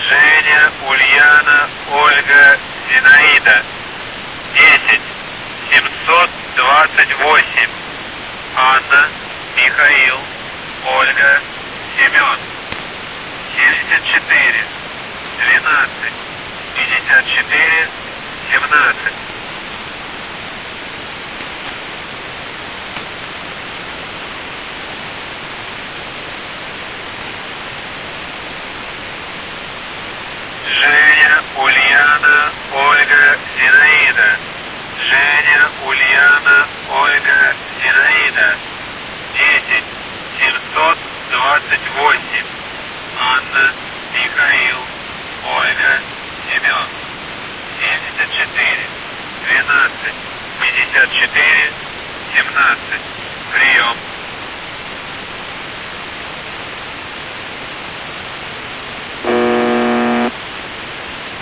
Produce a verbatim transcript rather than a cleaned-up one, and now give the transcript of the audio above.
Женя, Ульяна, Ольга, Зинаида. десять семьсот двадцать восемь. Анна, Михаил, Ольга, Семен. семьдесят четыре двенадцать пятьдесят четыре семнадцать. Женя, Ульяна, Ольга, Зинаида. Женя, Ульяна, Ольга, Зинаида. десять семьсот двадцать восемь. Анна, Михаил, Ольга, Семен. семьдесят четыре двенадцать пятьдесят четыре